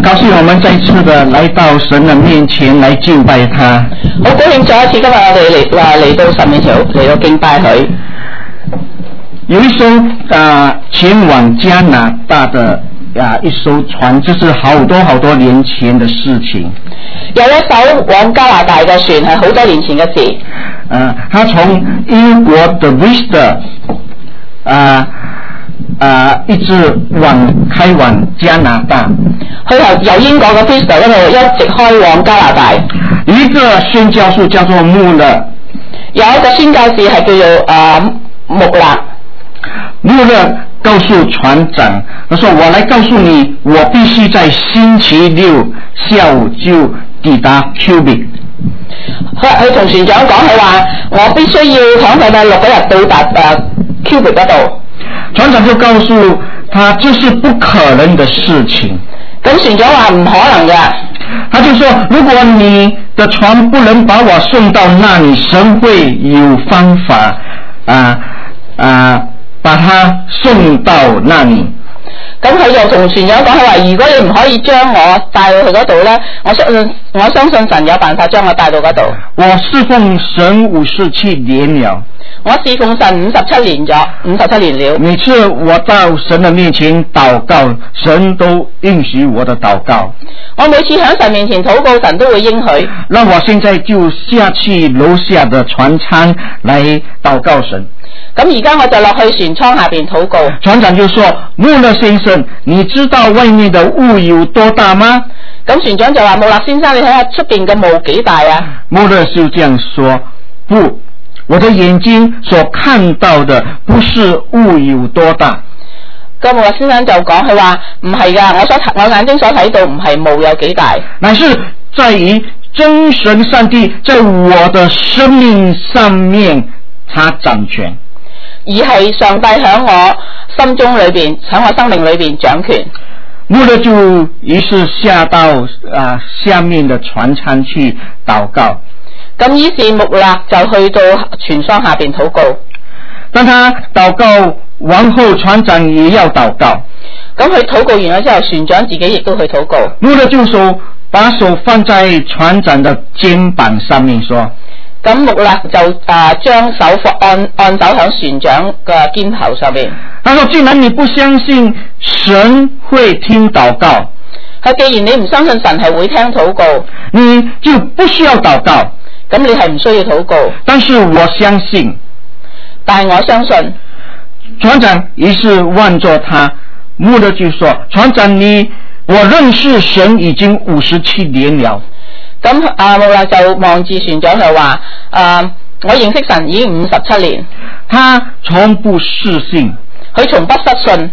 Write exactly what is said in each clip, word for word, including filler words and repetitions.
高興我們再次的來到神的面前來敬拜他。 好高興再一次今日我哋嚟話嚟到神面前嚟到敬拜佢。 有一艘啊前往加拿大的啊一艘船，這是好多好多年前的事情。 有一艘往加拿大嘅船係好多年前嘅事。 啊，他從英國的 Vista 啊啊一直往開往加拿大。 佢由由英國嘅 Vista 一路一直開往加拿大。 有一個宣教士叫做穆勒， 有一個宣教士係叫做啊穆勒。 穆勒告訴船長，他說：我來告訴你，我必須在星期六下午就抵達 Quebec。 佢佢同船長講，佢話我必須要響禮拜六嗰日到達誒 Quebec 嗰度。 船長就告訴他，這是不可能的事情。 咁船長話唔可能嘅。 他就說：如果你的船不能把我送到那裡，神會有方法啊啊。把他送到那裡。 咁佢就同船長講，佢話如果你唔可以將我帶到去嗰度咧，我相信我相信神有辦法將我帶到嗰度。 我侍奉神五十七年了。 我侍奉神五十七年咗，五十七年了。 每次我到神的面前禱告，神都應許我的禱告。 我每次喺神面前禱告，神都會應許。 那我現在就下去樓下的船艙來禱告神。 咁而家我就落去船艙下邊禱告。 船長就說：穆勒先生，你知道外面的霧有多大嗎？ 咁船長就話：穆勒先生，你睇下出邊嘅霧幾大啊？ 穆勒就這樣說：不，我的眼睛所看到的不是霧有多大。 咁穆勒先生就講，佢話唔係噶，我所我眼睛所睇到唔係霧有幾大， 乃是在於真神上帝在我的生命上面他掌權， 而係上帝喺我心中裏邊，喺我生命裏邊掌權。 穆勒就於是下到啊下面的船艙去禱告。 咁於是穆勒就去到船艙下邊禱告。 當他禱告完後，船長也要禱告。 咁佢禱告完咗之後，船長自己亦都去禱告。 穆勒就手把手放在船長的肩膀上面說。 咁穆勒就啊將手放按按手喺船長嘅肩頭上面。 他說：既然你不相信神會聽禱告， 佢既然你唔相信神係會聽禱告， 你就不需要禱告。 咁你係唔需要禱告。 但是我相信， 但係我相信。 船長於是望着他，穆勒就說：船長你，我認識神已經五十七年了。 咁啊穆勒就望住船長就話：啊，我認識神已經五十七年。 他從不失信， 佢從不失信。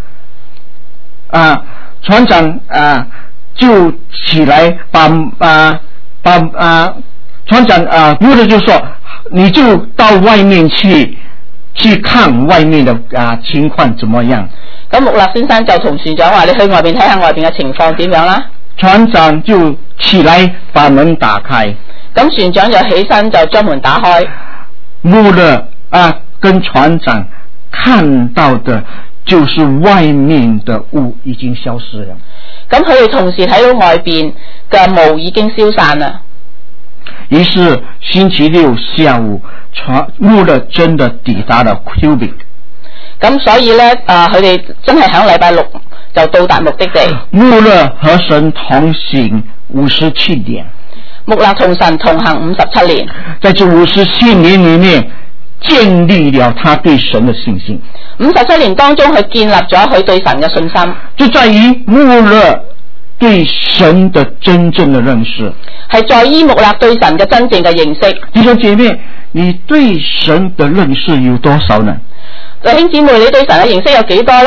啊，船長啊就起來把啊把啊船長啊穆勒就說：你就到外面去去看外面的啊情況怎麼樣。 咁穆勒先生就同船長話：你去外邊睇下外邊嘅情況點樣啦。 船長就起來把門打開。 咁船長就起身就將門打開。 穆勒啊跟船長看到的就是外面的霧已經消失了。 咁佢哋同時睇到外邊嘅霧已經消散啦。 於是星期六下午，船穆勒真的抵達了 Quebec。 咁所以咧，啊，佢哋真係喺禮拜六就到達目的地。 穆勒和神同行五十七年。 穆勒同神同行五十七年。 在這五十七年裏面，建立了他對神的信心。 五十七年當中，佢建立咗佢對神嘅信心。 就在於穆勒對神的真正的認識， 係在於穆勒對神嘅真正嘅認識。 弟兄姐妹，你對神的認識有多少呢？ 弟兄姊妹，你對神嘅認識有幾多呢？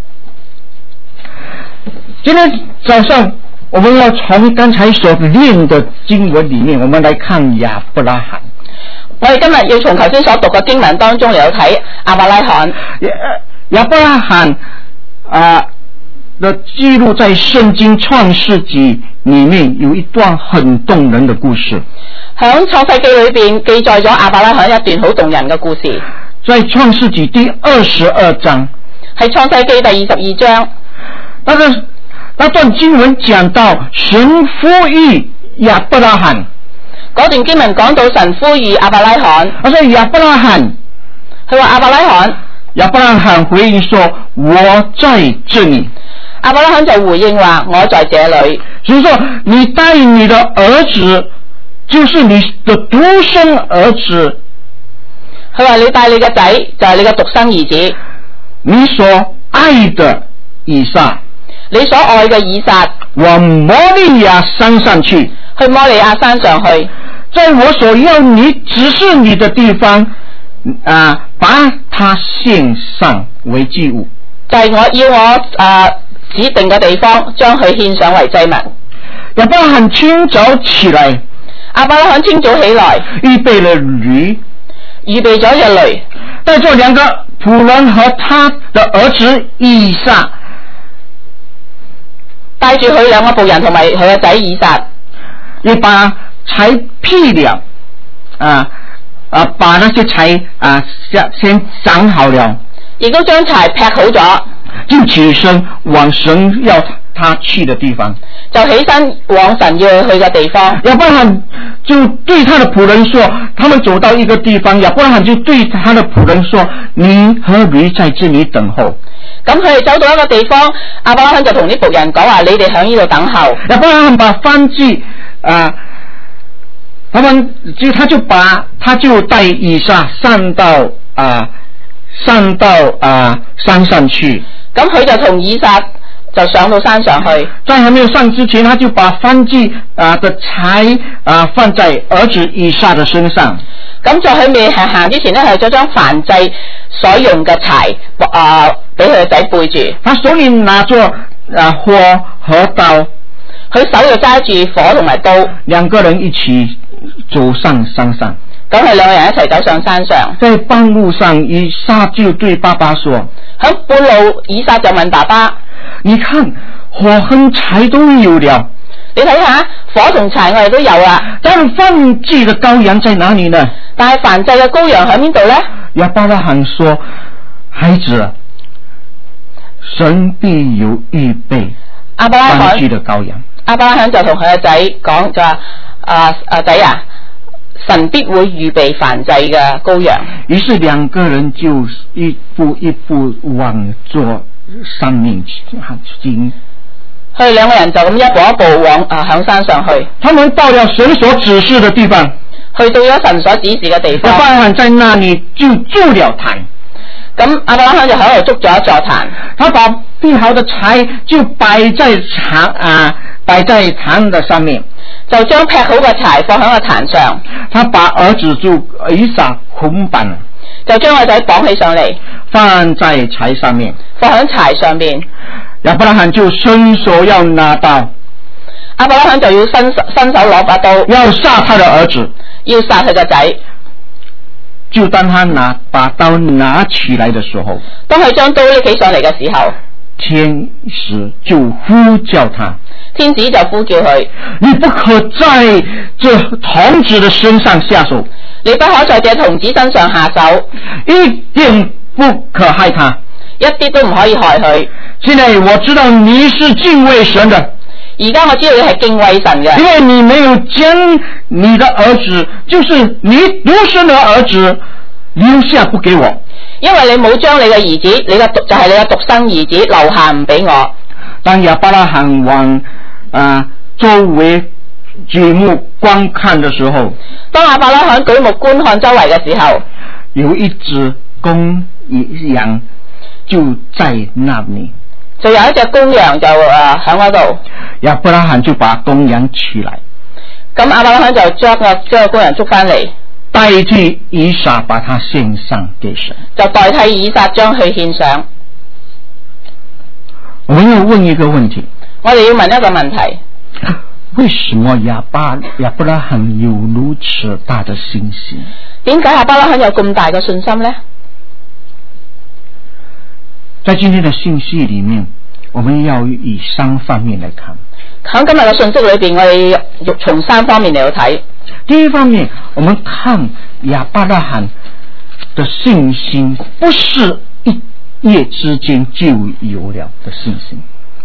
今天早上我們要從剛才所念的經文裏面，我們來看亞伯拉罕。 我哋今日要從頭先所讀嘅經文當中嚟到睇亞伯拉罕。 亞伯拉罕啊的記錄在聖經創世紀裏面有一段很動人的故事。 響創世記裏邊記載咗亞伯拉罕一段好動人嘅故事。 在創世紀第二十二章， 係創世記第二十二章。 那個那段經文講到神呼籲亞伯拉罕， 嗰段經文講到神呼籲亞伯拉罕， 他說亞伯拉罕， 佢話亞伯拉罕， 亞伯拉罕回應說我在這裏， 亞伯拉罕就回應話我在這裏， 所以說你帶你的兒子，就是你的獨生兒子， 佢話你帶你個仔就係你嘅獨生兒子， 你所愛的以撒， 你所愛嘅以撒， 往摩利亞山上去， 去摩利亞山上去， 在我所要你指示你的地方，啊，把它獻上為祭物。 就係我要我啊指定嘅地方，將佢獻上為祭物。 亞伯拉罕清早起來， 亞伯拉罕清早起來， 預備了驢， 預備咗隻驢， 帶着兩個僕人和他的兒子以撒， 帶住佢兩個僕人同埋佢個仔以撒， 也把柴劈了，啊啊，把那些柴啊先先斬好了， 亦都將柴劈好咗， 就起身往神要他去的地方， 就起身往神要去嘅地方。 亞伯拉罕就對他的僕人說，他們走到一個地方，亞伯拉罕就對他的僕人說，你和驢在這裏等候。 咁佢哋走到一個地方，亞伯拉罕就同啲僕人講話：你哋喺呢度等候。 亞伯拉罕把燔祭啊，他們就他就把他就帶以撒上到啊上到啊山上去。 咁佢就同以撒就上到山上去。 在還沒有上之前，他就把燔祭啊的柴啊放在兒子以撒的身上。 咁在佢未行行之前呢，係咗將燔祭所用嘅柴啊俾佢個仔背住。 他手裏拿着啊火和刀， 佢手又揸住火同埋刀， 兩個人一起走上山上。 咁係兩個人一齊走上山上。 在半路上，以撒就對爸爸說： 喺半路，以撒就問爸爸： 你看火和柴都有了， 你睇下火同柴我哋都有啦， 但燔祭的羔羊在哪裏呢？ 但係燔祭嘅羔羊喺邊度呢？ 亞伯拉罕說：孩子，神必有預備燔祭的羔羊。 亞伯拉罕就同佢個仔講就話：啊啊仔啊，神必會預備燔祭嘅羔羊。 於是兩個人就一步一步往着山面行。 佢哋兩個人就咁一步一步往啊響山上去。 他們到了神所指示的地方， 去到咗神所指示嘅地方。 亞伯拉罕在那裏就築了壇。 咁亞伯拉罕就喺度築咗一座壇。 他把劈好的柴就擺在壇啊，擺在壇的上面， 就將劈好嘅柴放喺個壇上。 他把兒子就以撒捆綁， 就將個仔綁起上嚟， 放在柴上面， 放喺柴上面。 亞伯拉罕就伸手要拿刀， 亞伯拉罕就要伸伸手攞把刀， 要殺他的兒子， 要殺佢個仔。 就當他拿把刀拿起來的時候， 當佢將刀拎起上嚟嘅時候， 天使就呼叫他， 天使就呼叫佢： 你不可在這童子的身上下手， 你不可在這童子身上下手， 一定不可害他， 一啲都唔可以害佢。 現在我知道你是敬畏神的， 而家我知道你係敬畏神嘅， 因為你沒有將你的兒子，就是你獨生的兒子留下不給我， 因為你冇將你嘅兒子，你嘅獨就係、是、你嘅獨生兒子留下唔俾我。 當亞伯拉罕往啊周圍舉目觀看的時候， 當亞伯拉罕舉目觀看周圍嘅時候， 有一隻公羊就在那裏， 就有一隻公羊就誒喺嗰度。 亞伯拉罕就把公羊取來， 咁亞伯拉罕就將個將個公羊捉翻嚟， 代替以撒把它獻上給神， 就代替以撒將佢獻上。 我們要問一個問題， 我哋要問一個問題： 為什麼亞伯亞伯拉罕有如此大的信心？ 點解亞伯拉罕有咁大嘅信心呢？ 在今天的信息裏面，我們要以三方面來看。 喺今日嘅信息裏邊，我哋要從三方面嚟去睇。 第一方面，我們看亞伯拉罕的信心，不是一夜之間就有了的信心。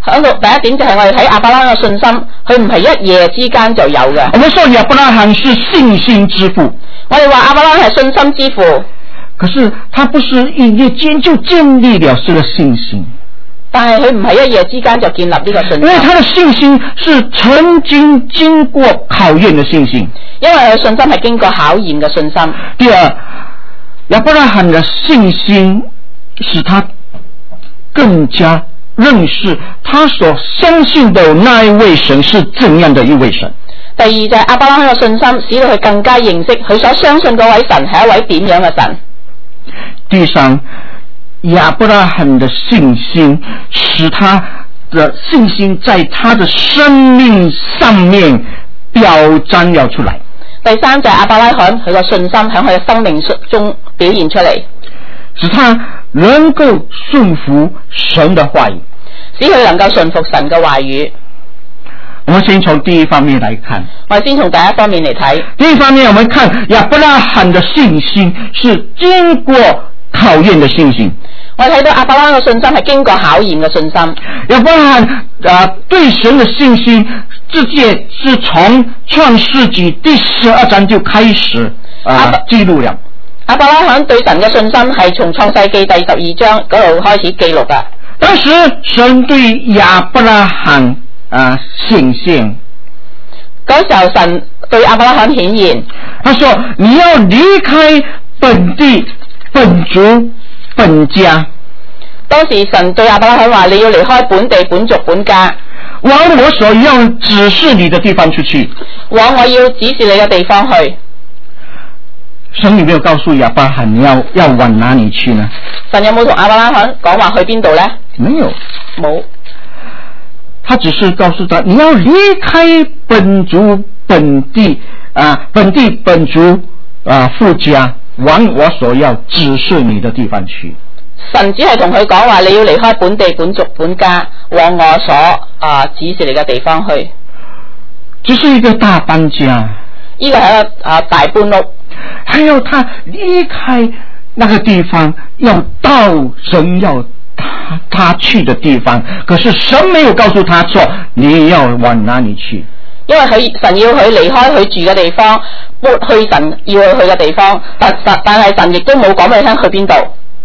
喺度第一點就係我哋睇亞伯拉罕嘅信心，佢唔係一夜之間就有嘅。 我們說亞伯拉罕是信心之父， 我哋話亞伯拉罕係信心之父， 可是他不是一夜間就建立了這個信心， 但係佢唔係一夜之間就建立呢個信心， 因為他的信心是曾經經過考驗的信心， 因為佢信心係經過考驗嘅信心。 第二，亞伯拉罕的信心使他更加認識他所相信的那一位神是怎樣的一位神。 第二就係亞伯拉罕嘅信心使到佢更加認識佢所相信嗰位神係一位點樣嘅神。 第三，亞伯拉罕的信心使他的信心在他的生命上面表彰了出來。 第三就係亞伯拉罕佢個信心喺佢嘅生命中表現出嚟， 使他能夠順服神的話語， 使佢能夠順服神嘅話語。 我們先從第一方面來看， 我哋先從第一方面嚟睇。 第一方面，我們看亞伯拉罕的信心是經過考驗的信心。 我哋睇到亞伯拉罕嘅信心係經過考驗嘅信心。 亞伯拉罕啊、呃，對神的信心，直接是從創世紀第十二章就開始啊、呃、記錄了。 亞伯拉罕對神嘅信心係從創世紀第十二章嗰度開始記錄噶。 當時神對亞伯拉罕啊顯現， 嗰時候神對亞伯拉罕顯現， 他說：你要離開本地、本族、本家。 當時神對亞伯拉罕話：你要離開本地、本族、本家， 往我所要指示你的地方出去。 往我要指示你嘅地方去。 神有沒有告訴亞伯拉罕你要要往哪裏去呢？ 神有冇同亞伯拉罕講話去邊度呢？ 沒有， 冇。 他只是告訴他你要離開本族本地啊，本地本族啊父家，往我所要指示你的地方去。 神只係同佢講話，你要離開本地本族本家，往我所啊指示你嘅地方去。 這是一個大搬家， 呢個係一個啊大搬屋， 還有他離開那個地方，要到神要他他去的地方，可是神沒有告訴他說你要往哪裏去， 因為佢神要佢離開佢住嘅地方，搬去神要佢去嘅地方，但但係神亦都冇講俾佢聽去邊度。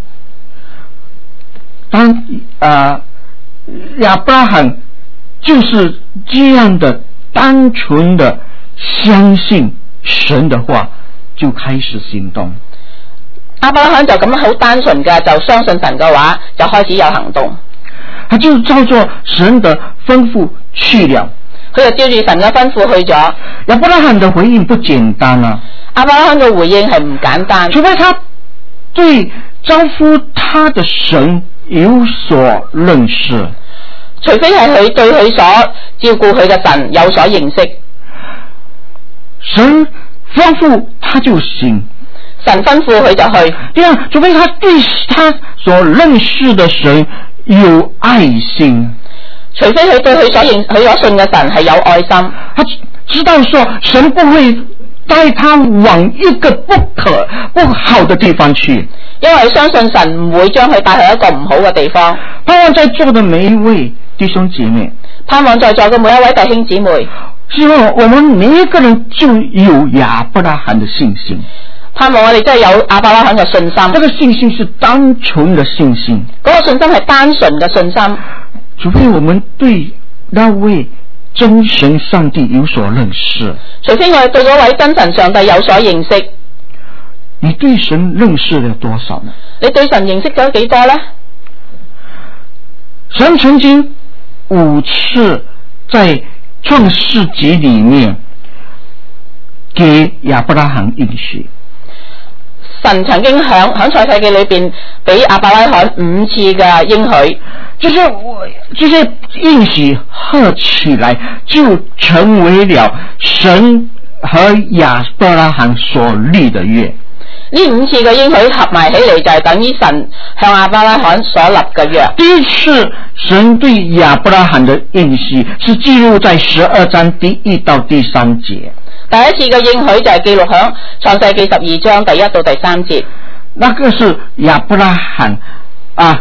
當啊亞伯拉罕就是這樣的單純的相信神的話，就開始行動。 亞伯拉罕就咁樣好單純嘅就相信神嘅話，就開始有行動。 他就照着神的吩咐去了， 佢就照住神嘅吩咐去咗。 亞伯拉罕的回應不簡單啊！ 亞伯拉罕嘅回應係唔簡單， 除非他對招呼他的神有所認識， 除非係佢對佢所照顧佢嘅神有所認識。 神吩咐他就行， 神吩咐佢就去。 第二，除非他對他所認識的神有愛心， 除非佢對佢所認佢所信嘅神係有愛心， 他知道說神不會帶他往一個不可不好的地方去， 因為相信神唔會將佢帶去一個唔好嘅地方。 盼望在座的每一位弟兄姐妹， 盼望在座嘅每一位弟兄姊妹， 希望我們每一個人就有亞伯拉罕的信心。 盼望我哋真係有亞伯拉罕嘅信心。 這個信心是單純的信心， 嗰個信心係單純嘅信心。 除非我們對那位真神上帝有所認識， 除非我哋對嗰位真神上帝有所認識。 你對神認識了多少呢？ 你對神認識咗幾多呢？ 神曾經五次在創世紀裏面給亞伯拉罕應許。 神曾經響響創世紀裏邊俾亞伯拉罕五次嘅應許， 這些這些應許合起來就成為了神和亞伯拉罕所立的約。 呢五次嘅應許合埋起嚟就係等於神向亞伯拉罕所立嘅約。 第一次神對亞伯拉罕的應許是記錄在十二章第一到第三節。 第一次嘅應許就係記錄響創世記十二章第一到第三節。 那個是亞伯拉罕啊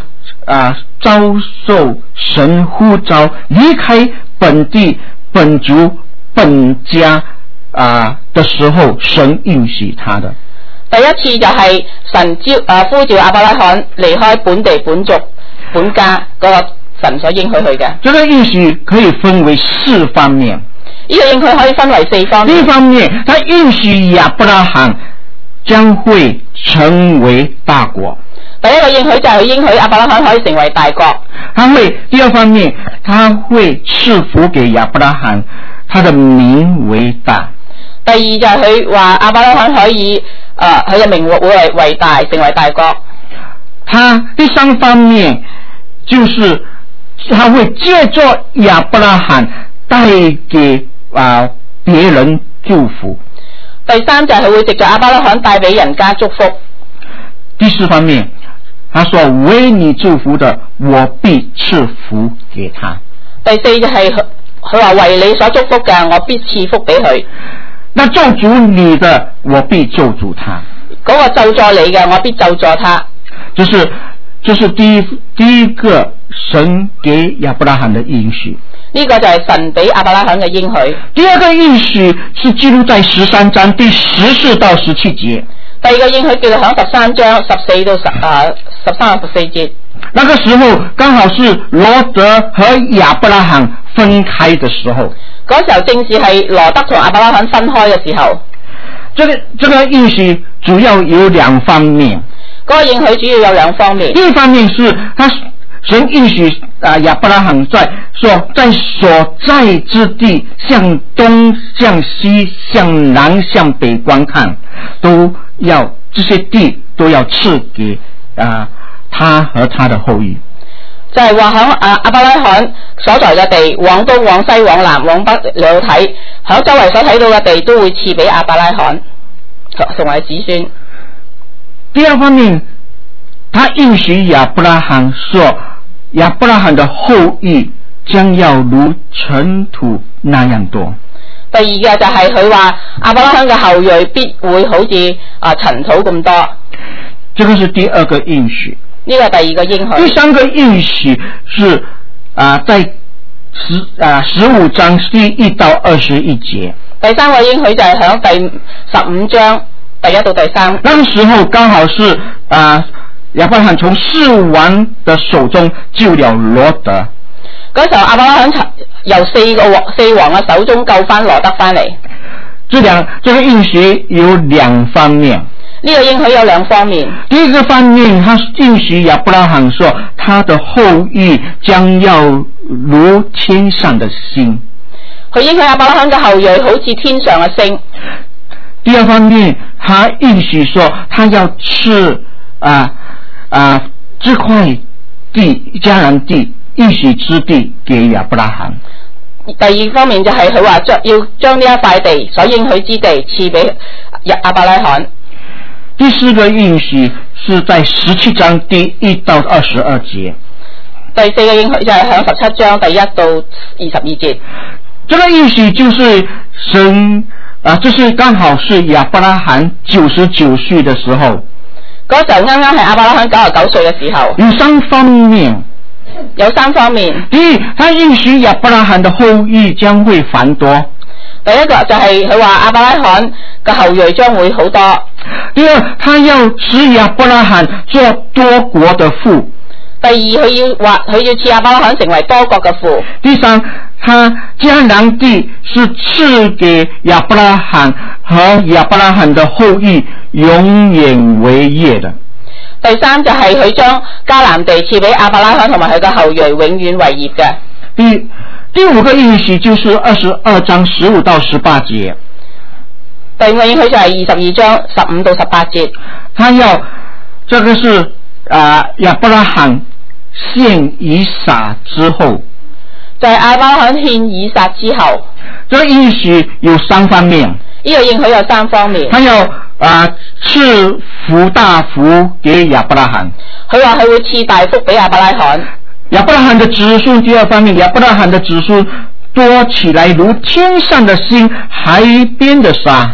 啊遭受神呼召离开本地本族本家啊的时候，神允許他的。 第一次就係神召啊呼召亞伯拉罕離開本地本族本家嗰個神所應許佢嘅。 這個應許可以分為四方面。 呢個應許可以分為四方面。 第一方面，他應許亞伯拉罕將會成為大國。 第一個應許就係應許亞伯拉罕可以成為大國。 他會第二方面，他會賜福給亞伯拉罕，他的名為大。 第二就係佢話亞伯拉罕可以誒佢嘅名會為為大，成為大國。 他第三方面就是他會借助亞伯拉罕帶給啊別人祝福。 第三就係佢會藉着亞伯拉罕帶俾人家祝福。 第四方面，他說為你祝福的，我必賜福給他。 第四就係佢話為你所祝福嘅，我必賜福俾佢。 那咒詛你的，我必咒詛他。 嗰個咒詛你嘅，我必咒詛他。 就是就是第一第一個神給亞伯拉罕的應許。 呢個就係神俾亞伯拉罕嘅應許。 第二個應許是記錄在十三章第十四到十七節。 第二個應許記錄響十三章十四到十啊十三十四節。 那個時候剛好是羅德和亞伯拉罕分開的時候。 嗰時候正是係羅德同亞伯拉罕分開嘅時候。 這個這個應許主要有兩方面。 嗰個應許主要有兩方面。 第一方面是他神應許啊亞伯拉罕在說在所在之地向東向西向南向北觀看，都要這些地都要賜給啊他和他的後裔。 就係話響啊亞伯拉罕所在嘅地，往東往西往南往北嚟睇，響周圍所睇到嘅地都會賜俾亞伯拉罕成為子孫。 第二方面，他應許亞伯拉罕說，亞伯拉罕的後裔將要如塵土那樣多。 第二嘅就係佢話亞伯拉罕嘅後裔必會好似啊塵土咁多。 這個是第二個應許。 呢個第二個應許。第三個應許是啊，在十啊十五章第一到二十一節。 第三個應許就係響第十五章第一到第三。 那個時候剛好是啊亞伯拉罕從四王的手中救了羅德。 嗰時候亞伯拉罕由四個王四王嘅手中救翻羅德翻嚟。 這兩這個應許有兩方面。 呢個應許有兩方面。 第一個方面，他應許亞伯拉罕說，他的後裔將要如天上的星。 佢應許亞伯拉罕嘅後裔好似天上嘅星。 第二方面，他應許說，他要賜啊啊這塊地迦南地應許之地給亞伯拉罕。 第二方面就係佢話將要將呢一塊地所應許之地賜俾亞伯拉罕。 第四個應許是在十七章第一到二十二節。 第四個應許就係響十七章第一到二十二節。 這個應許就是神啊，就是剛好是亞伯拉罕九十九歲的時候。 嗰時候啱啱係亞伯拉罕九十九歲嘅時候。 有三方面。 有三方面。 第一，他應許亞伯拉罕的後裔將會繁多。 第一個就係佢話亞伯拉罕嘅後裔將會好多。 第二，他要使亞伯拉罕做多國的父。 第二，佢要話佢要賜亞伯拉罕成為多國嘅父。 第三，他迦南地是賜給亞伯拉罕和亞伯拉罕的後裔永遠為業的。 第三就係佢將迦南地賜俾亞伯拉罕同埋佢嘅後裔永遠為業嘅。 第第五個應許就是二十二章十五到十八節。 第五個應許就係二十二章十五到十八節。 他要這個是啊亞伯拉罕獻以撒之後， 就係亞伯拉罕獻以撒之後。 這個應許有三方面。 呢個應許有三方面。 他要啊賜福大福給亞伯拉罕。 佢話佢會賜大福俾亞伯拉罕。 亞伯拉罕的子孫，第二方面，亞伯拉罕的子孫多起來如天上的星，海邊的沙。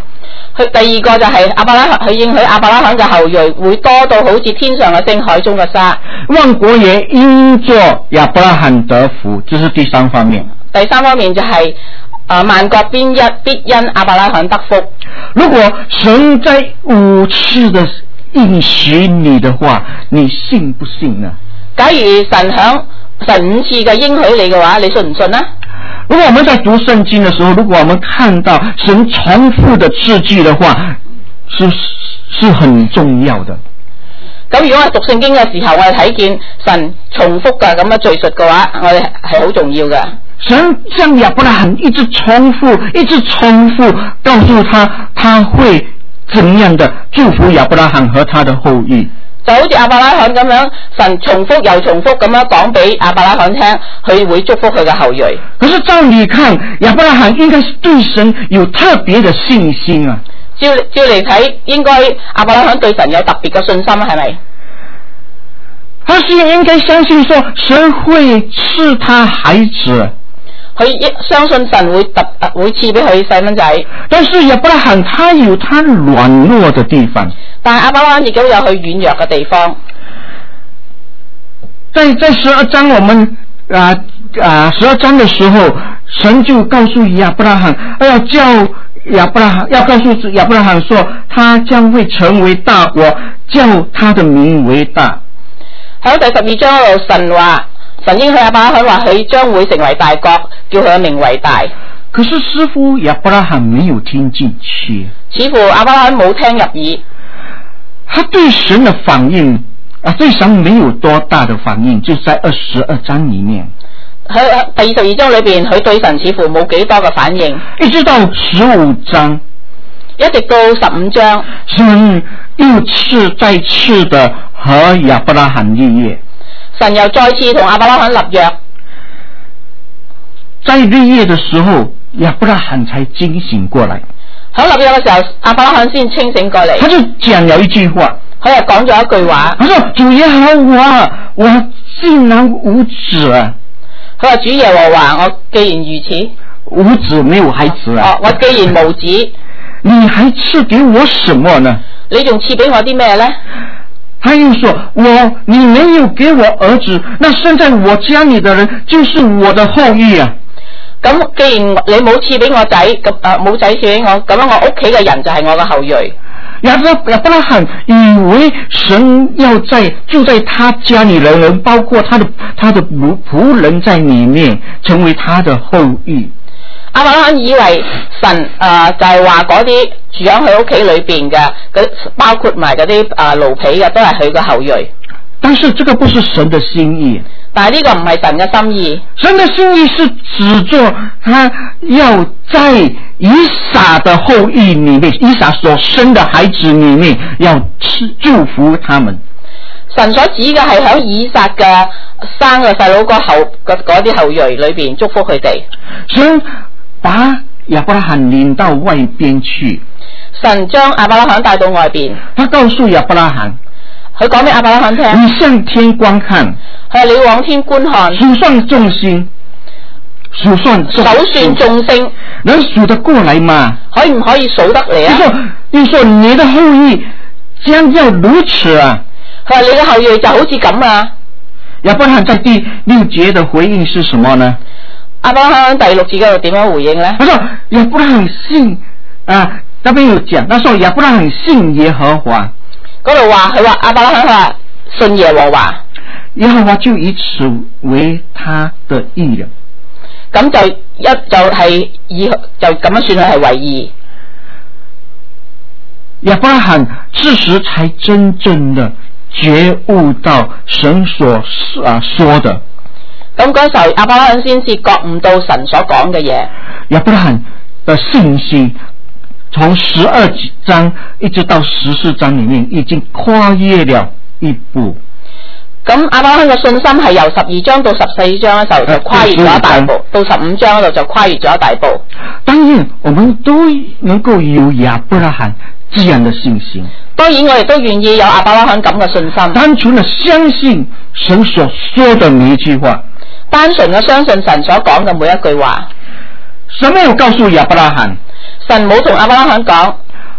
佢第二個就係亞伯拉罕，佢應許亞伯拉罕嘅後裔會多到好似天上嘅星、海中嘅沙。 萬國也因作亞伯拉罕得福，這是第三方面。 第三方面就係、是、啊萬國必一必因亞伯拉罕得福。 如果神在五次的應許你的話，你信不信呢？ 假如神響神五次嘅應許你嘅話，你信唔信呢？ 如果我們在讀聖經的時候，如果我們看到神重複的字句的話，是是很重要的。 咁如果我讀聖經嘅時候，我哋睇見神重複嘅咁嘅敘述嘅話，我哋係好重要嘅。 神向亞伯拉罕一直重複，一直重複，告訴他他會怎樣的祝福亞伯拉罕和他的後裔。 就好似亞伯拉罕咁樣，神重複又重複咁樣講俾亞伯拉罕聽，佢會祝福佢嘅後裔。 可是照你看，亞伯拉罕應該是對神有特別的信心啊。 照照嚟睇，應該亞伯拉罕對神有特別嘅信心，係咪？ 他是應該相信說神會賜他孩子。 佢相信神會特會賜俾佢細蚊仔。 但是亞伯拉罕他有他軟弱的地方。 但係亞伯拉罕亦都有佢軟弱嘅地方。 在在十二章我們啊啊十二章的時候，神就告訴亞伯拉罕，要叫亞伯拉罕要告訴亞伯拉罕說，他將會成為大國，叫他的名為大。 喺第十二章嗰度，神話神應許亞伯拉罕話佢將會成為大國，叫佢嘅名為大。 可是似乎亞伯拉罕沒有聽進去， 似乎亞伯拉罕冇聽入耳。 他對神的反應啊，對神沒有多大的反應，就在二十二章裏面。 喺第二十二章裏邊，佢對神似乎冇幾多嘅反應。 一直到十五章， 一直到十五章， 神又次再次的和亞伯拉罕立約。 神又再次同亞伯拉罕立約。 在立約的時候，亞伯拉罕才驚醒過來。 喺立約嘅時候，亞伯拉罕先清醒過嚟。 他就講了一句話， 佢又講咗一句話。 他說：主耶和華，我竟然無子啊！ 佢話：主耶和華，我既然如此， 無子沒有孩子啊！ 哦，我既然無子， 你還賜給我什麼呢？ 你仲賜俾我啲咩呢？ 他又說：我你沒有給我兒子，那生在我家裏的人就是我的後裔啊！ 咁既然你冇賜俾我仔，咁誒冇仔賜俾我，咁樣我屋企嘅人就係我嘅後裔。 亞伯亞伯拉罕以為神要在住在他家裏的人，包括他的他的僕僕人在裏面，成為他的後裔。 亞伯拉罕以為神誒、呃、就係話嗰啲住喺佢屋企裏邊嘅，包括埋嗰啲誒奴婢嘅，都係佢嘅後裔。 但是這個不是神的心意。 但係呢個唔係神嘅心意。神的心意是指着他要在以撒的後裔裏面，以撒所生的孩子裏面，要祝福他們。 神所指嘅係喺以撒嘅生嘅細佬哥後嗰啲後裔裏邊祝福佢哋。神把亞伯拉罕領到外邊去。 神將亞伯拉罕帶到外邊。 他告訴亞伯拉罕。 佢講俾亞伯拉罕聽， 你向天觀看， 佢話你往天觀看， 數算眾星，數算數算眾星， 能數得過來嗎？ 可以唔可以數得嚟啊？ 你說，你說你的後裔將要如此啊？ 佢話你嘅後裔就好似咁啊？ 亞伯拉罕在第六節的回應是什麼呢？ 亞伯拉罕第六節嗰度點樣回應呢？ 他說亞伯拉罕信啊，那邊有講，他說亞伯拉罕信耶和華。 嗰度話佢話亞伯拉罕話信耶和華， 耶和華就以此為他的義了。 咁就一就係以就咁樣算佢係為義。 亞伯拉罕這時才真正的覺悟到神所啊說的。 咁嗰時候亞伯拉罕先至覺悟到神所講嘅嘢。 亞伯拉罕的信心。從十二章一直到十四章裏面，已經跨越了一步。 咁亞伯拉罕嘅信心係由十二章到十四章嘅時候就跨越咗一大步，到十五章嗰度就跨越咗一大步。 當然，我們都能夠有亞伯拉罕這樣的信心。 當然，我哋都願意有亞伯拉罕咁嘅信心， 單純的相信神所說的每一句話， 單純嘅相信神所講嘅每一句話。 神沒有告訴亞伯拉罕。 神冇同亞伯拉罕講，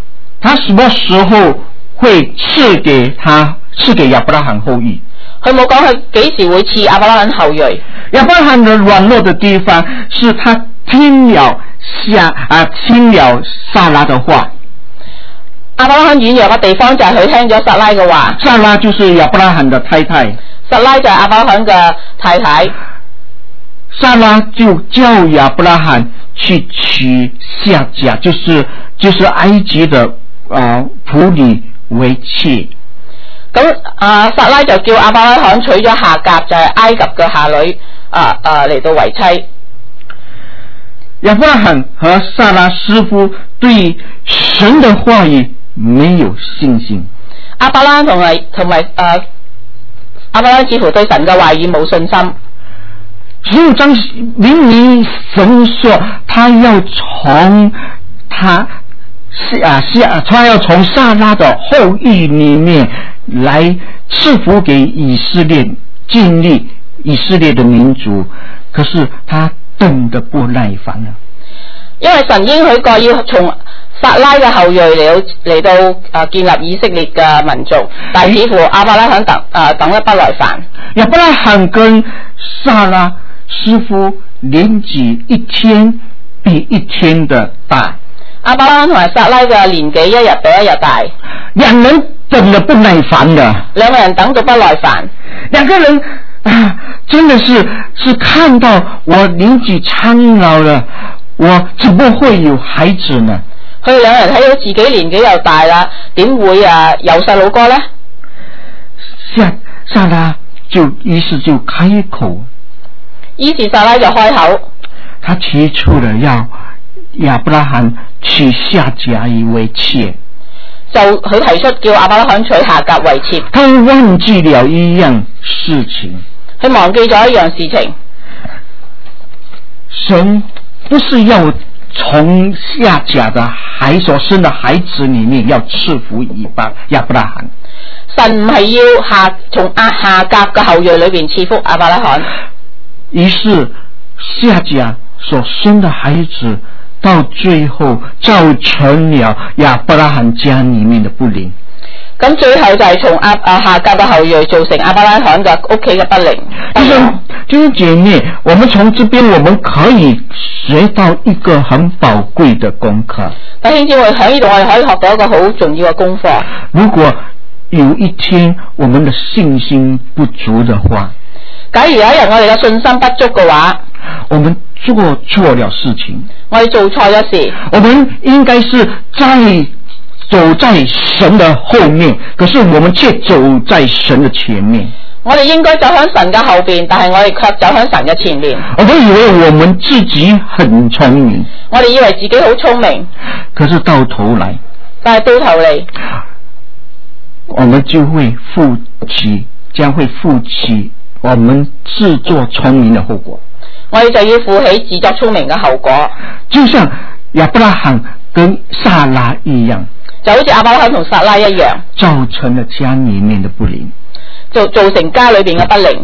他什麼時候會賜給他賜給亞伯拉罕後裔？ 佢冇講佢幾時會賜亞伯拉罕後裔。 亞伯拉罕的軟弱的地方是他聽了下啊聽了撒拉的話。 亞伯拉罕軟弱嘅地方就係佢聽咗撒拉嘅話。 撒拉就是亞伯拉罕的太太。 撒拉就係亞伯拉罕嘅太太。 撒拉就叫亞伯拉罕去娶夏甲，就是就是埃及的啊僕女為妻。 咁啊，撒拉就叫亞伯拉罕娶咗夏甲，就係、是、埃及嘅下女啊啊嚟到為妻。 亞伯拉罕和撒拉師傅對神的話語沒有信心。 亞伯拉罕同埋同埋誒，亞伯拉罕似乎對神嘅話語冇信心。 十五章明明神說他要從他啊下他要從撒拉的後裔裏面來賜福給以色列，建立以色列的民族，可是他等得不耐煩了。 因為神應許過要從撒拉嘅後裔嚟到嚟到啊建立以色列嘅民族，但係似乎亞伯拉罕等啊等得不耐煩。 亞伯拉罕跟撒拉師傅年紀一天比一天的大。 亞伯拉罕同埋撒拉嘅年紀一日比一日大。 兩人等得不耐煩的。 兩個人等到不耐煩。 兩個人啊，真的是是看到我年紀蒼老了，我怎麼會有孩子呢？ 佢哋兩人睇到自己年紀又大啦，點會啊有細佬哥呢？ 撒撒拉就於是就開口。 於是撒拉就開口， 他提出了要亞伯拉罕娶夏甲為妾， 就佢提出叫亞伯拉罕娶夏甲為妾。 他忘記了一樣事情， 佢忘記咗一樣事情。 神不是要從夏甲的孩所生的孩子裏面要賜福以巴亞伯拉罕， 神唔係要下從亞夏甲嘅後裔裏邊賜福亞伯拉罕。 於是夏甲所生的孩子到最後造成了亞伯拉罕家裏面的不靈。 咁最後就係從亞啊夏甲嘅後裔造成亞伯拉罕嘅屋企嘅不靈。 弟兄弟兄姐妹，我們從這邊我們可以學到一個很寶貴的功課。 弟兄姊妹，喺呢度我哋可以學到一個好重要嘅功課。 如果有一天我們的信心不足的話， 假如有一日我哋嘅信心不足嘅話， 我們做錯了事情， 我哋做錯咗事， 我們應該是在走在神的後面，可是我們卻走在神的前面。 我哋應該走喺神嘅後邊，但係我哋卻走喺神嘅前面。 我們以為我們自己很聰明， 我哋以為自己好聰明， 可是到頭來， 但係到頭嚟， 我們就會負起，將會負起我們自作聰明的後果。 我哋就要負起自作聰明嘅後果。 就像亞伯拉罕跟撒拉一樣， 就好似亞伯拉罕同撒拉一樣， 造成了家裏面的不靈， 就造成家裏邊嘅不靈。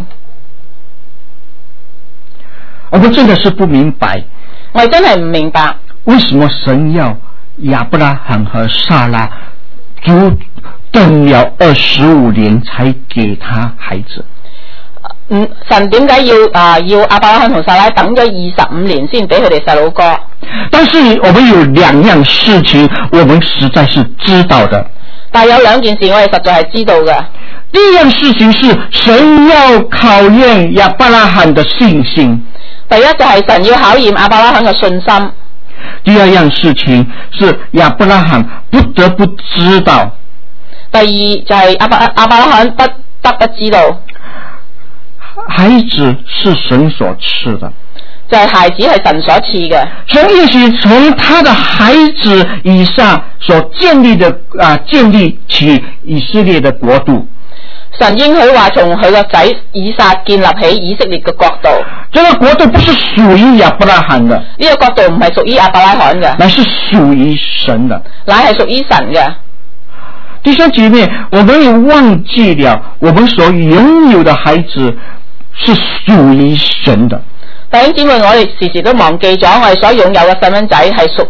我們真的是不明白， 我哋真係唔明白， 為什麼神要亞伯拉罕和撒拉足等了二十五年才給他孩子？ 嗯，神點解要啊要亞伯拉罕同撒拉等咗二十五年先俾佢哋細佬哥？ 但是我們有兩樣事情，我們實在是知道的。 但係有兩件事我哋實在係知道嘅。 第一樣事情是神要考驗亞伯拉罕的信心。 第一就係神要考驗亞伯拉罕嘅信心。 第二樣事情是亞伯拉罕不得不知道。 第二就係亞伯亞伯拉罕不得不知道， 孩子是神所賜的， 就係孩子係神所賜嘅。 神應許從他的孩子以撒所建立的啊，建立起以色列的國度。 神應許話從佢個仔以撒建立起以色列嘅國度。 這個國度不是屬於亞伯拉罕的， 呢個國度唔係屬於亞伯拉罕嘅， 乃是屬於神的， 乃係屬於神嘅。 弟兄姐妹，我們也忘記了我們所擁有的孩子是屬於神的。 弟兄姊妹，我哋時時都忘記咗我哋所擁有嘅細蚊仔係屬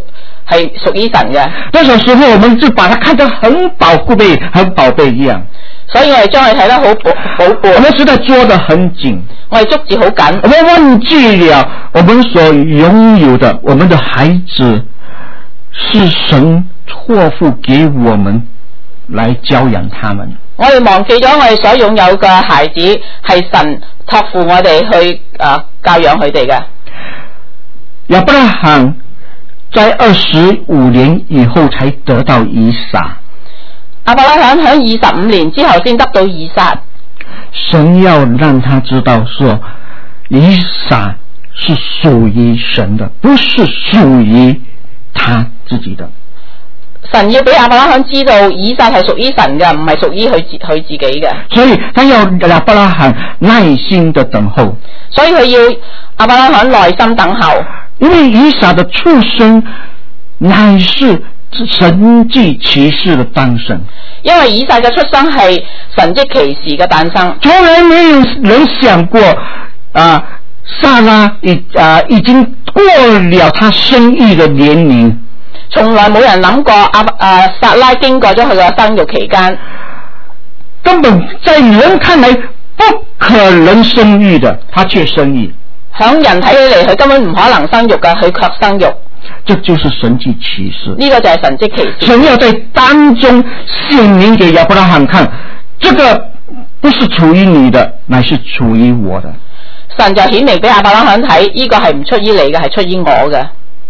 係屬於神嘅。 多少時候我們就把它看得很寶貝、很寶貝一樣， 所以我哋將佢睇得好寶寶貝。 我們實在捉得很緊， 我哋捉住好緊。 我們忘記了我們所擁有的，我們的孩子是神託付給我們來教養他們。 我哋忘記咗我哋所擁有嘅孩子係神託付我哋去啊教養佢哋嘅。 亞伯拉罕在二十五年以後才得到以撒。 亞伯拉罕喺二十五年之後先得到以撒。 神要讓他知道說，以撒是屬於神的，不是屬於他自己的。 神要俾亞伯拉罕知道，以撒係屬於神嘅，唔係屬於佢自佢自己嘅。 所以他要亞伯拉罕耐心的等候。 所以佢要亞伯拉罕耐心等候。 因為以撒的出生乃是神蹟奇事的誕生。 因為以撒嘅出生係神蹟奇事嘅誕生。 從來沒有人想過啊，撒拉已啊已經過了他生育的年齡。 從來冇人諗過阿啊撒拉經過咗佢嘅生育期間， 根本在人看來不可能生育的，他卻生育。 響人睇起嚟，佢根本唔可能生育嘅，佢卻生育。 這就是神蹟奇事。 呢個就係神蹟奇事。 神要在當中顯明給亞伯拉罕看，這個不是屬於你的，乃是屬於我的。 神就顯明俾亞伯拉罕睇，呢個係唔出於你嘅，係出於我嘅。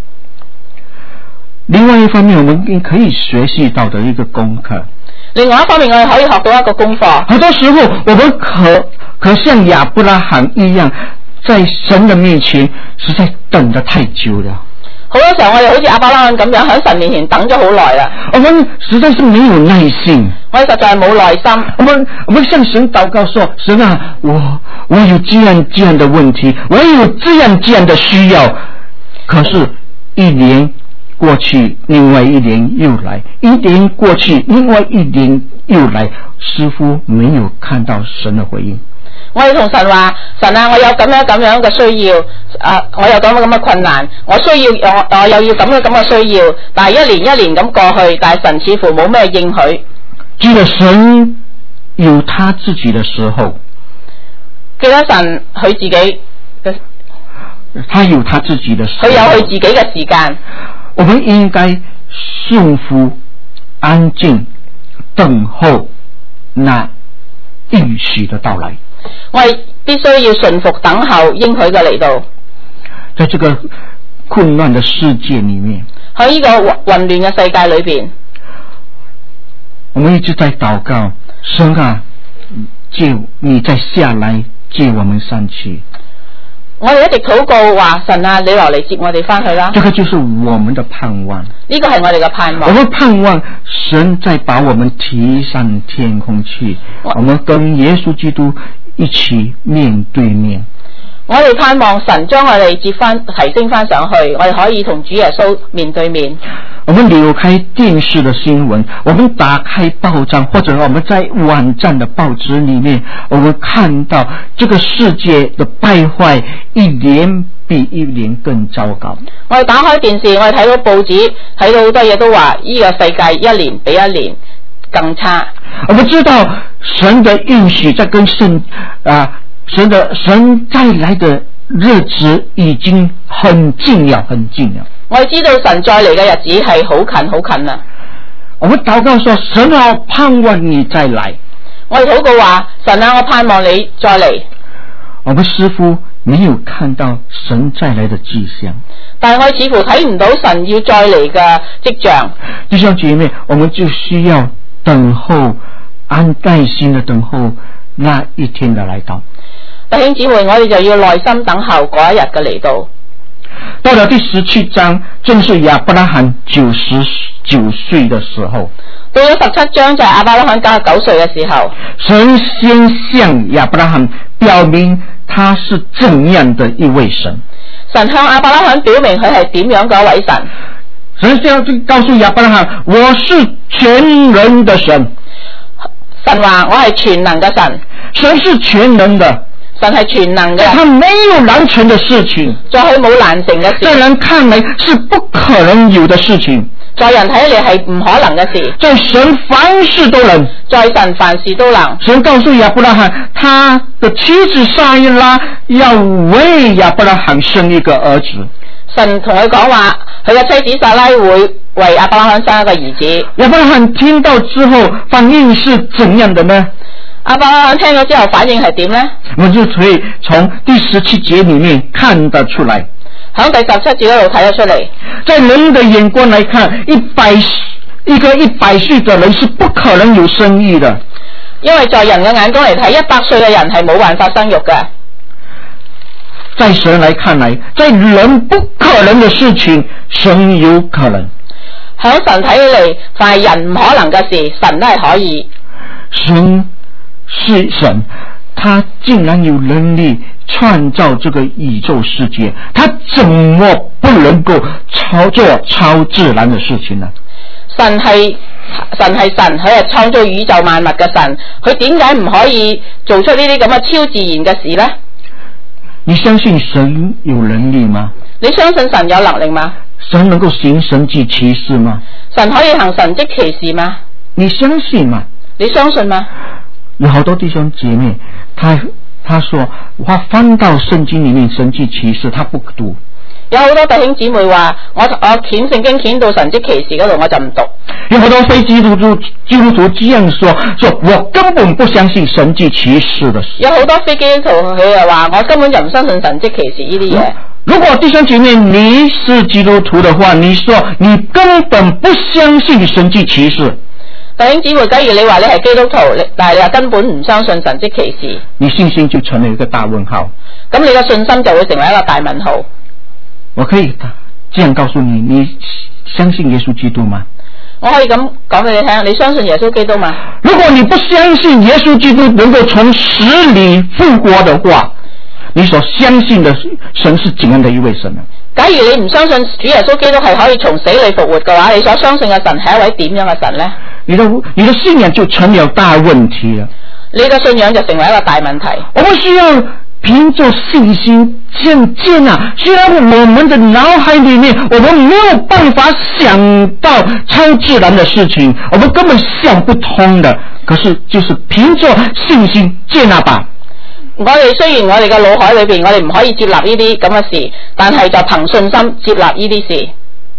另外一方面，我們可以學習到的一個功課。 另外一方面，我哋可以學到一個功課。 很多時候，我們可可像亞伯拉罕一樣，在神的面前實在等得太久了。 好多時候，我哋好似亞伯拉罕咁樣喺神面前等咗好耐啦。 我們實在是沒有耐心。 我哋實在係冇耐心。 我們我們向神禱告說：神啊，我我有這樣這樣的問題，我有這樣這樣的需要。可是，一年過去，另外一年又來，一年過去，另外一年又來，似乎沒有看到神的回應。 我哋同神話：神啊，我有咁樣咁樣嘅需要，啊，我有咁樣咁嘅困難，我需要我我又要咁樣咁嘅需要，但係一年一年咁過去，但係神似乎冇咩應許。 記得神有他自己的時候， 記得神佢自己， 他有他自己的時候， 佢有佢自己嘅時間。 我們應該順服、安靜、等候那應許的到來。 我哋必須要順服等候應許嘅嚟到。 在這個混亂的世界裏面， 喺呢個混亂嘅世界裏邊， 我們一直在禱告：神啊，借你再下來接我們上去。 我哋一直禱告話：神啊，你落嚟接我哋翻去啦。 這個就是我們的盼望。 呢個係我哋嘅盼望。 我們盼望神再把我們提上天空去，我，我們跟耶穌基督一起面對面。 我哋盼望神將我哋接翻提升翻上去，我哋可以同主耶穌面對面。 我們扭開電視的新聞，我們打開報章，或者我們在網站的報紙裏面，我們看到這個世界的敗壞一年比一年更糟糕。 我哋打開電視，我哋睇到報紙，睇到好多嘢都話呢個世界一年比一年更差。 我們知道神的應許在跟神啊，神的神再來的日子已經很近了，很近了。 我哋知道神再嚟嘅日子係好近好近啦。 我們禱告說：神啊，我盼望你再來。 我哋禱告話：神啊，我盼望你再嚟。 我們似乎沒有看到神再來的跡象， 但係我哋似乎睇唔到神要再嚟嘅跡象。 弟兄姐妹，我們就需要等候，按耐心的等候那一天的來到。 弟兄姊妹，我哋就要耐心等候嗰一日嘅嚟到。 到了第十七章，正是亞伯拉罕九十九歲的時候。 到咗十七章就係亞伯拉罕九十九歲嘅時候。 神先向亞伯拉罕表明他是怎樣的一位神。 神向亞伯拉罕表明佢係點樣嘅一位神。 神先告訴亞伯拉罕：我是全能的神。 神話我係全能嘅神。 神是全能的。 神係全能嘅， 他沒有難成的事情， 在佢冇難成嘅事， 在人看來是不可能有的事情， 在人睇嚟係唔可能嘅事， 在神凡事都能， 在神凡事都能。 神告訴亞伯拉罕，他的妻子撒拉要為亞伯拉罕生一個兒子。 神同佢講話，佢嘅妻子撒拉會為亞伯拉罕生一個兒子。 亞伯拉罕聽到之後反應是怎樣的呢？ 亞伯拉罕聽咗之後反應係點呢？ 我們就可以從第十七節裏面看得出來。 喺第十七節嗰度睇得出嚟。 在人的眼光來看，一百一個一百歲的人是不可能有生育的。 因為在人嘅眼光嚟睇，一百歲嘅人係冇辦法生育嘅。 在神來看來，在人不可能的事情，神有可能。喺神睇起嚟，凡係人唔可能嘅事，神都係可以。 神是神，他竟然有能力創造這個宇宙世界，他怎麼不能夠操作超自然的事情呢？ 神係神係神，佢係創造宇宙萬物嘅神，佢點解唔可以做出呢啲咁嘅超自然嘅事呢？ 你相信神有能力嗎？ 你相信神有能力嗎？ 神能夠行神蹟奇事嗎？ 神可以行神蹟奇事嗎？ 你相信嗎？ 你相信嗎？ 有好多弟兄姐妹，他他說我翻到聖經裏面神蹟奇事，他不讀。 有好多弟兄姊妹話，我我卷聖經卷到神蹟奇事嗰度，我就唔讀。 有好多非基督徒基督徒這樣說，說我根本不相信神蹟奇事的事。 有好多非基督徒佢又話，我根本就唔相信神蹟奇事呢啲嘢。 如果弟兄姐妹你是基督徒的話，你說你根本不相信神蹟奇事。 弟兄姊妹，假如你話你係基督徒，但係你話根本唔相信神蹟奇事， 你信心就成了一個大問號。 咁你嘅信心就會成為一個大問號。 我可以這樣告訴你，你相信耶穌基督嗎？ 我可以咁講俾你聽，你相信耶穌基督嗎？ 如果你不相信耶穌基督能夠從死裏復活的話，你所相信的神是怎樣的一位神呢？ 假如你唔相信主耶穌基督係可以從死裏復活嘅話，你所相信嘅神係一位點樣嘅神呢？ 你的你的信仰就成了大問題了。 你嘅信仰就成為一個大問題。 我們需要憑着信心漸漸啊，雖然我們的腦海裏面我們沒有辦法想到超自然的事情，我們根本想不通的，可是就是憑着信心接納吧。 我哋雖然我哋嘅腦海裏邊我哋唔可以接納呢啲咁嘅事，但係就憑信心接納呢啲事。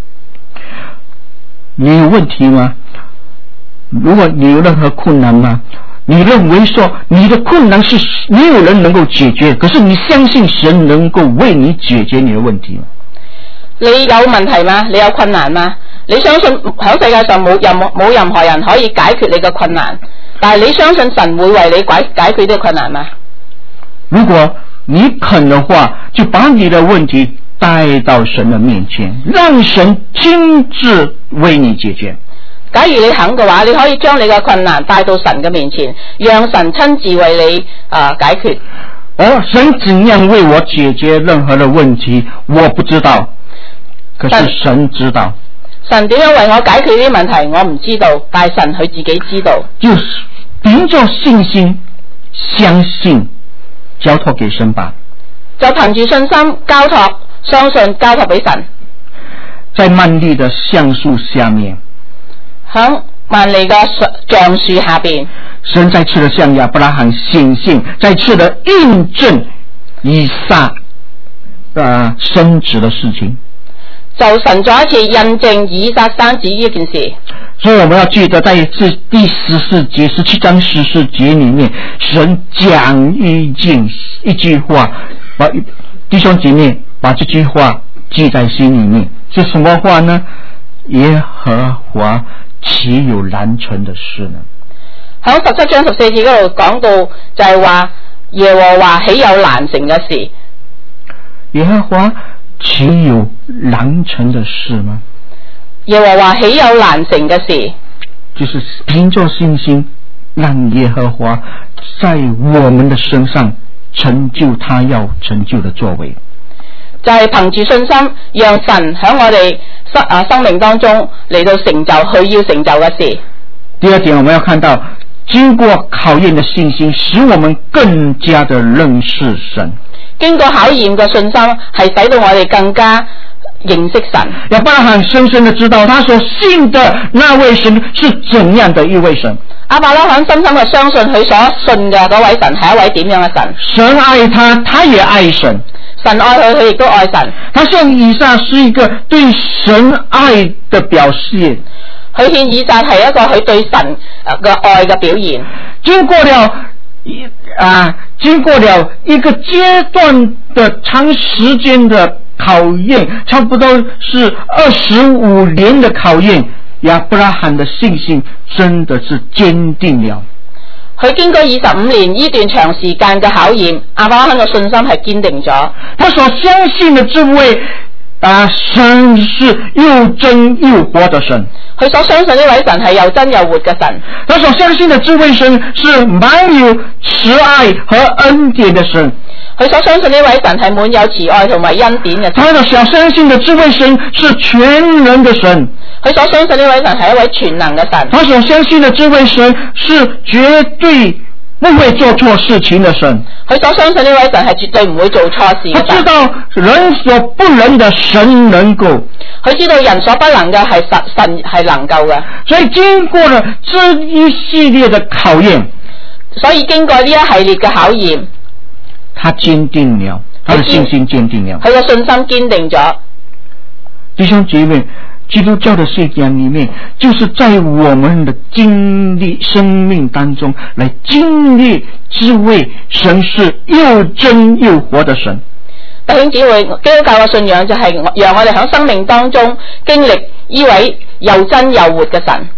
你有問題嗎？如果你有任何困難嗎？你認為說你的困難是沒有人能夠解決，可是你相信神能夠為你解決你的問題嗎？ 你有問題嗎？你有困難嗎？你相信喺世界上冇任冇任何人可以解決你嘅困難，但係你相信神會為你解解決呢個困難嗎？如果你肯的話，就把你的問題帶到神的面前，讓神親自為你解決。 假如你肯嘅話，你可以將你嘅困難帶到神嘅面前，讓神親自為你啊、呃、解決。 而神怎樣為我解決任何的問題，我不知道，可是神知道。 神點樣為我解決呢啲問題，我唔知道，但係神佢自己知道。 就是憑着信心，相信，交託給神吧。 就憑住信心交託，相信交託俾神。 在曼利的橡樹下面。 喺曼利嘅橡樹下邊， 神再次的向亞伯拉罕顯現，再次的印證以撒啊生子的事情。 就神再一次印證以撒生子呢件事。 所以我們要記得，在第十四節、十七章十四節裏面，神講一件一句話，把弟兄姐妹把這句話記在心裏面。是什麼話呢？耶和華豈有難成的事呢？ 喺十七章十四節嗰度講到，就係話耶和華豈有難成嘅事？ 耶和華豈有難成的事嗎？ 耶和華豈有難成嘅事？ 就是憑着信心，讓耶和華在我們的身上成就他要成就的作為。 就係憑住信心，讓神喺我哋生啊生命當中嚟到成就佢要成就嘅事。 第二點，我們要看到經過考驗的信心，使我們更加的認識神。 經過考驗嘅信心，係使到我哋更加認識神。 亞伯拉罕深深的知道，他所信的那位神是怎樣的一位神。 亞伯拉罕深深嘅相信佢所信嘅嗰位神係一位點樣嘅神。 神愛他，他也愛神。 神愛佢，佢亦都愛神。 他獻以撒是一個對神愛的表現。 佢獻以撒係一個佢對神嘅愛嘅表現。 經過了啊，經過了一個階段的長時間的考驗，差不多是二十五年的考驗，亞伯拉罕的信心真的是堅定了。 佢經過二十五年呢段長時間嘅考驗，亞伯拉罕嘅信心係堅定咗。 他所相信的這位啊神是又真又活的神。 佢所相信呢位神係又真又活嘅神。 他所相信的這位神是滿有慈愛和恩典的神。 佢所相信呢位神係滿有慈愛同埋恩典嘅神。 他所相信的這位神是全能的神。 佢所相信呢位神係一位全能嘅神。 他所相信的這位神是絕對不會做錯事情的神。 佢所相信呢位神係絕對唔會做錯事嘅神。 他知道人所不能的神能夠。 佢知道人所不能嘅係神神係能夠嘅。 所以經過了這一系列的考驗， 所以經過呢一系列嘅考驗， 他堅定了，他的信心堅定了， 佢嘅信心堅定咗。 弟兄姐妹，基督教的信仰裡面，就是在我們的經歷生命當中來經歷這位神是又真又活的神。 弟兄姊妹，基督教嘅信仰就係讓我哋喺生命當中經歷呢位又真又活嘅神。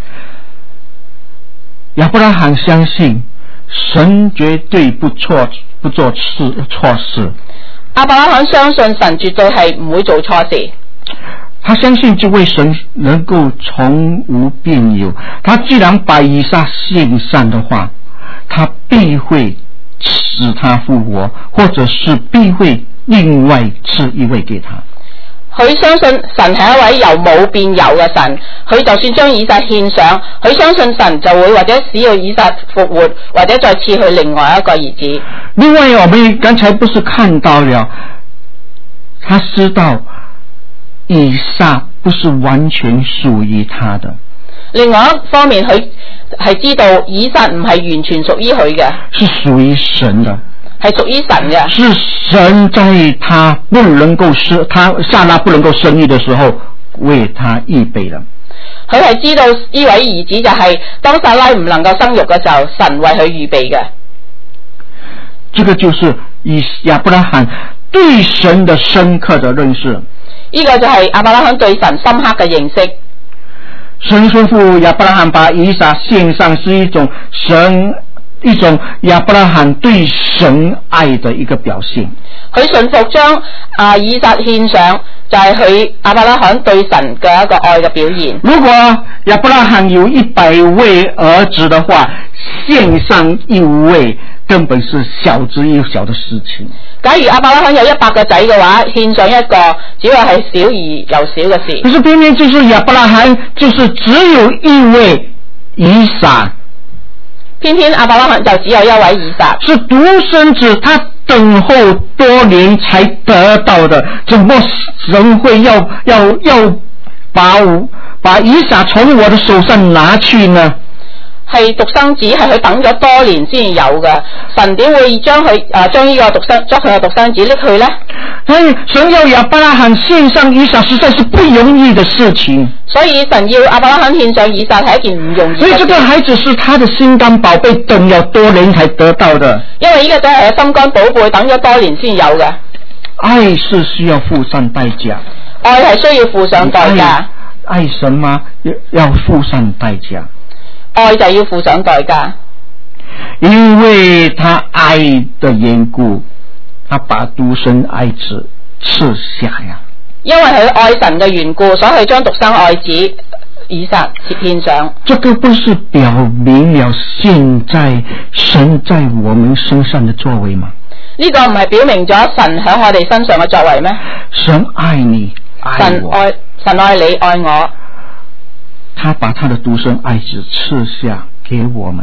亞伯拉罕相信神絕對不錯不做事錯事。 亞伯拉罕相信神絕對係唔會做錯事。 他相信這位神能夠從無變有，他既然把以撒獻上的話，他必會使他復活，或者是必會另外賜一位給他。 佢相信神係一位由冇變有嘅神，佢就算將以撒獻上，佢相信神就會或者使要以撒復活，或者再賜佢另外一個兒子。 另外我們剛才不是看到了，他知道以撒不是完全屬於他的。 另外一方面，佢係知道以撒唔係完全屬於佢嘅， 是屬於神的， 係屬於神嘅。 是神在他不能夠生，他撒拉不能夠生育的時候，為他預備了。 佢係知道呢位兒子就係當撒拉唔能夠生育嘅時候，神為佢預備嘅。 這個就是以亞伯拉罕對神的深刻的認識。 呢個就係亞伯拉罕對神深刻嘅認識。 神吩咐亞伯拉罕把以撒獻上，是一種神一種亞伯拉罕對神愛的一個表現。 佢順服將啊以撒獻上，就係佢亞伯拉罕對神嘅一個愛嘅表現。 如果亞伯拉罕有一百位兒子的話，獻上一位根本是小之又小的事情。 假如亞伯拉罕有一百個仔嘅話，獻上一個只係係小而又小嘅事。 可是偏偏就是亞伯拉罕就是只有一位以撒， 偏偏亞伯拉罕就只有一位以撒， 是獨生子，他等候多年才得到的，怎麼神會要要要把把以撒從我的手上拿去呢？ 係獨生子，係佢等咗多年先有嘅，神點會將佢誒將呢個獨生將佢嘅獨生子拎去呢？ 所以神要亞伯拉罕獻上以撒，實在是不容易的事情。 所以神要亞伯拉罕獻上以撒係一件唔容易嘅事。 所以這個孩子是他的心肝寶貝，等了多年才得到的。 因為呢個仔係佢心肝寶貝，等咗多年先有嘅。 愛是需要付上代價， 愛係需要付上代價。 愛，愛神嗎？要付上代價。 愛就要付上代價， 因為他愛的緣故，他把獨生愛子賜下呀。 因為佢愛神嘅緣故，所以佢將獨生愛子以撒獻上。 這個不是表明了現在神在我們身上的作為嗎？ 呢個唔係表明咗神喺我哋身上嘅作為咩？ 神愛你，愛神愛神愛你愛我。 他把他的獨生愛子賜下給我們，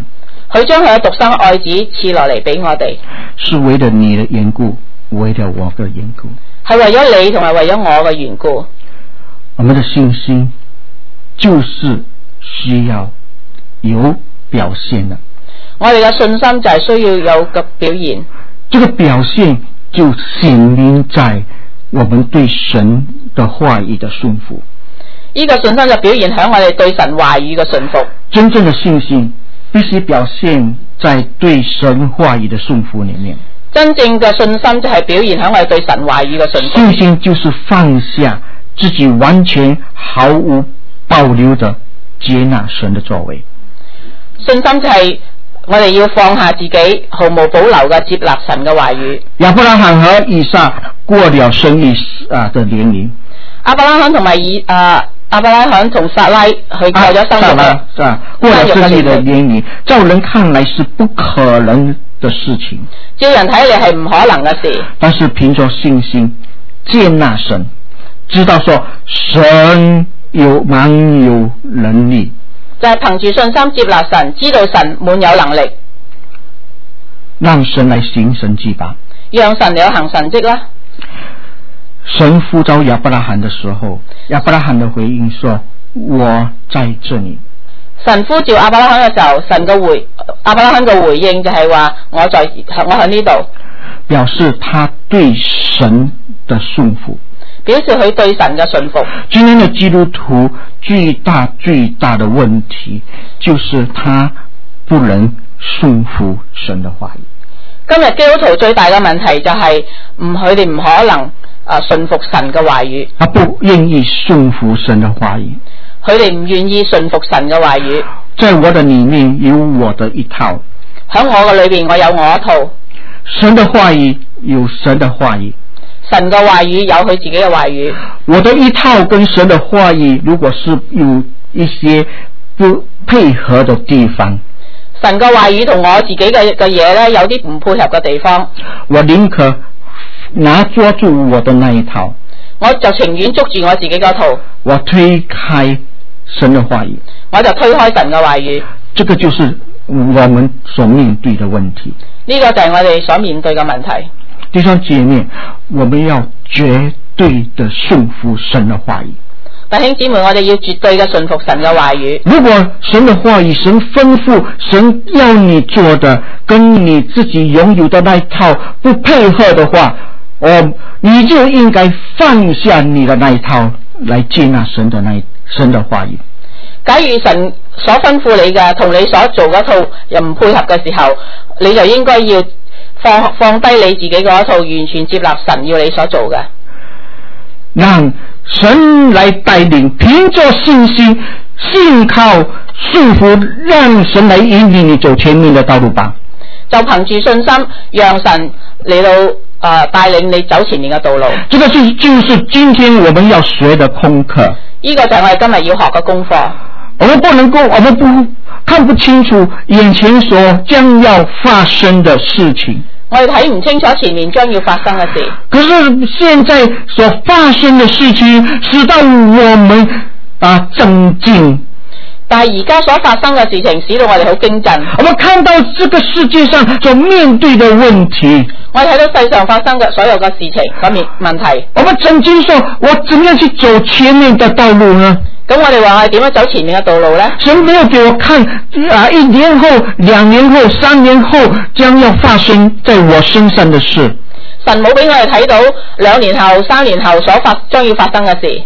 佢將佢嘅獨生愛子賜落嚟俾我哋， 是為了你的緣故，為了我的緣故， 係為咗你同埋為咗我嘅緣故。 我們的信心就是需要有表現的。 我哋嘅信心就係需要有個表現。 這個表現就顯明在我們對神的話語的順服。 呢個信心就表現喺我哋對神話語嘅順服。 真正的信心必須表現在對神話語的順服裏面。 真正嘅信心就係表現喺我哋對神話語嘅順服。 信心就是放下自己，完全毫無保留的接納神的作為。 信心就係我哋要放下自己，毫無保留嘅接納神嘅話語。 亞伯拉罕和以撒過了生育啊的年齡。 亞伯拉罕同埋以啊亞伯拉罕同撒拉佢過咗生育啦， 啊，過了生育的年齡，照人看來是不可能的事情。 照人睇嚟係唔可能嘅事。但是憑着信心接納神，知道說神有滿有能力。 就係憑住信心接納神，知道神滿有能力， 讓神來行神蹟吧， 讓神嚟行神蹟啦。 神呼召亞伯拉罕的時候，亞伯拉罕的回應說：我在這裏。 神呼召亞伯拉罕嘅時候，神嘅回亞伯拉罕嘅回應就係話：我在我喺呢度， 表示他對神的順服。 表示佢對神嘅順服。 今天的基督徒最大最大的問題，就是他不能順服神的話語。 今日基督徒最大嘅問題就係唔佢哋唔可能啊順服神嘅話語。 他不願意順服神的話語。 佢哋唔願意順服神嘅話語。 在我的裏面有我的一套， 喺我嘅裏邊我有我一套。 神的話語有神的話語。 神嘅話語有佢自己嘅話語。 我的一套跟神的話語，如果是有一些不配合的地方， 神嘅話語同我自己嘅嘅嘢咧，有啲唔配合嘅地方， 我寧可拿抓住我的那一套， 我就情願捉住我自己嗰套， 我推開神的話語， 我就推開神嘅話語。 這個就是我們所面對的問題。 呢個就係我哋所面對嘅問題。 弟兄姐妹，我們要絕對的順服神的話語。 弟兄姊妹，我哋要絕對嘅順服神嘅話語。 如果神的話語，神吩咐，神要你做的，跟你自己擁有的那一套不配合的話，哦，你就應該放下你的那一套，來接納神的那一神的話語。 假如神所吩咐你嘅同你所做嗰套又唔配合嘅時候，你就應該要放放低你自己嗰套，完全接納神要你所做嘅。 讓神來帶領，憑着信心、信靠、順服，讓神來引領你走前面的道路吧。 就憑住信心，讓神嚟到誒、呃、帶領你走前面嘅道路。 這個就是就是今天我們要學的功課。 呢個就係我哋今日要學嘅功課。 我們不能夠，我們不看不清楚眼前所將要發生的事情。 我哋睇唔清楚前面將要發生嘅事。 可是現在所發生的事情，使到我們啊震驚。 但係而家所發生嘅事情，使到我哋好驚震。 我們看到這個世界上所面對的問題， 我哋睇到世上發生嘅所有嘅事情嗰面問題。 我們曾經說，我怎樣去走前面的道路呢？ 咁我哋話係點樣走前面嘅道路呢？ 神沒有給我看啊，一年後、兩年後、三年後將要發生在我身上的事。 神冇俾我哋睇到兩年後、三年後所發將要發生嘅事。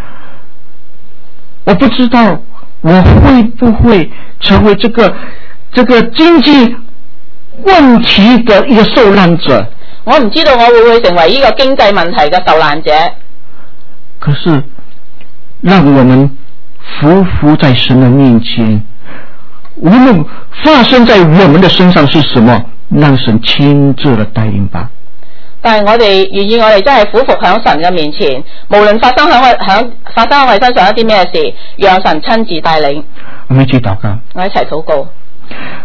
我不知道我會不會成為這個這個經濟問題的一個受難者。 我唔知道我會唔會成為呢個經濟問題嘅受難者。 可是讓我們匍匐在神的面前，無論發生在我們的身上是什麼，讓神親自的帶領吧。 但係我哋願意，我哋真係俯伏響神嘅面前，無論發生響我響發生喺我哋身上一啲咩事，讓神親自帶領。 我們一起禱告， 我一齊禱告。